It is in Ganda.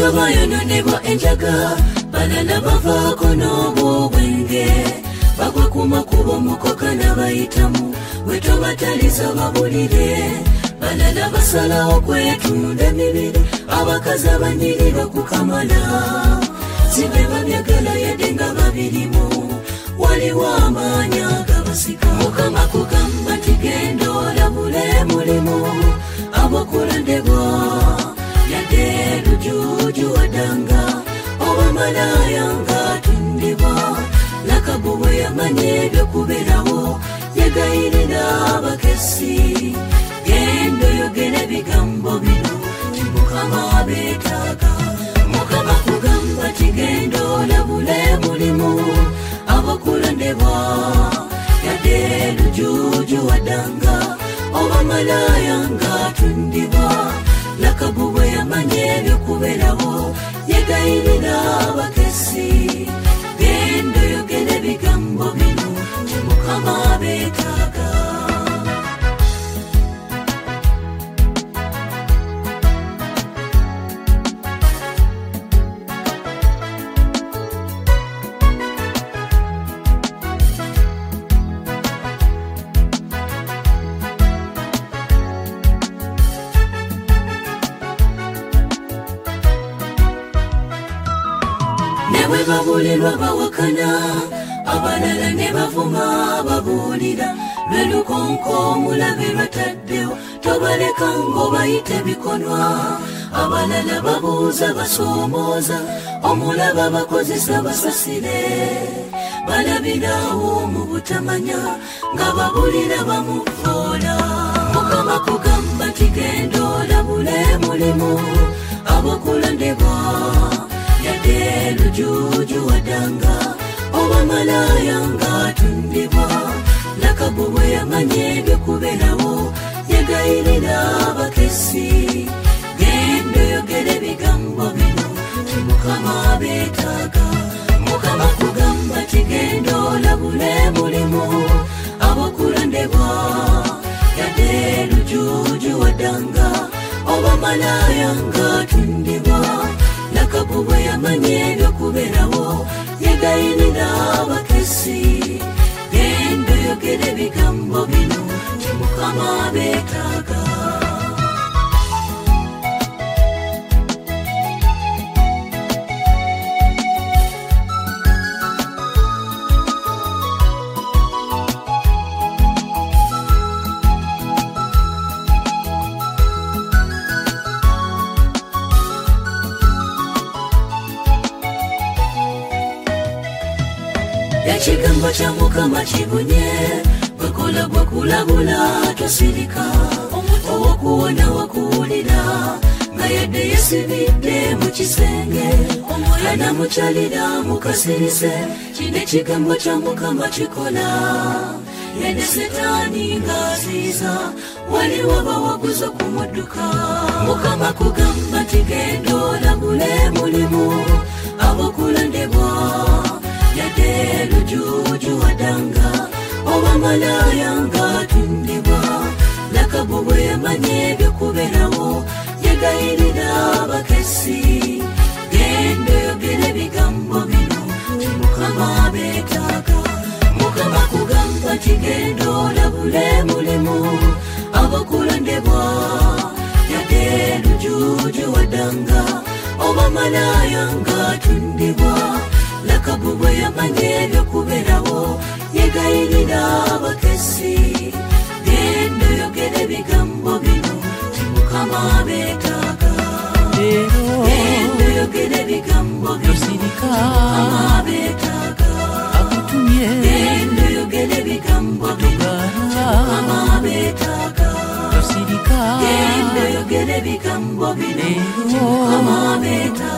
bayononebwa enjaga balala bavaako n'obwobwenge bagwa ku makubo mukoka n'abayitamu wetobataliza babulire balala basalawo kwetunda emibiri abakazi abanyirirwa ku kamala zibe babyagala yadde nga babirimu waliwo amaanyi agabasika mukama kugamba nti genda olabule mulimu abokulondebwa yadde lujuju wadanga oba malaya nga atundibwa lakabu bwe yamanya ebyokubeerawo yagayirira abakesi genda oyogera ebigambo bino ti mukama abeetaaga mukama kugamba ti genda olabule mulimu abokulondebwa yadde lujuju wadanga oba malaya nga atundibwa lakabu bwe yamanya ebyokubeerawo yagayirira abakesi genda oyogera ebigambo bino ti mukama abeetaaga babulirwa bawakana abalala ne bavuma babuulira lwe lukonko omulabe lwataddewo tobaleka ng'obayita bikonwa abalala babuuza basoomooza omulaba bakozesa basasire balabirawo mu butamanya nga babulira bamuvoola mukama kugamba nti genda olabule mulimu abokulondebwa yadde lujuju wadanga oba malaya nga atundibwa lakabu bwe yamanya ebyokubeerawo yagayirira abakesi genda oyogera ebigambo bino ti mukama abeetaaga mukama kugamba ti genda olabule mulimu abokulondebwa yadde lujuju wadanga oba malaya nga atundibwa lakabu bwe yamanya ebyokubeerawo yagayirira abakesi genda oyogera ebigambo bino ti mukama abeetaaga ekigambo kya mukama kibunye bwekola bwekulabula tosirika owokuwona wakuwulira nga yadde yesibidde mu kisenge omwana mukyalira mukasirise kino ekigambo kya mukama kikola yadde setaani ng'aziiza waliwo bawaguza kumudduka mukama kugamba nti genda olabule mulimu abokulondebwa yadde lujuju wadanga oba malaya nga atundibwa lakabu bwe yamanya ebyokubeerawo yagayirira abakesi genda oyogera ebigambo bino ti mukama abeetaaga mukama kugamba nti genda olabule mulimu abokulondebwa yadde lujuju wadanga oba malaya nga atundibwa lakabu bwe yamanya ebyokubeerawo yagayirira abakesi genda oyogera ebigambo bino ti mukama abeetaaga genda oyogera ebigambo bino ti mukama abeetaaga genda oyogera ebigambo bino ti mukama abeetaaga genda oyogera ebigambo bino ti mukama abeetaaga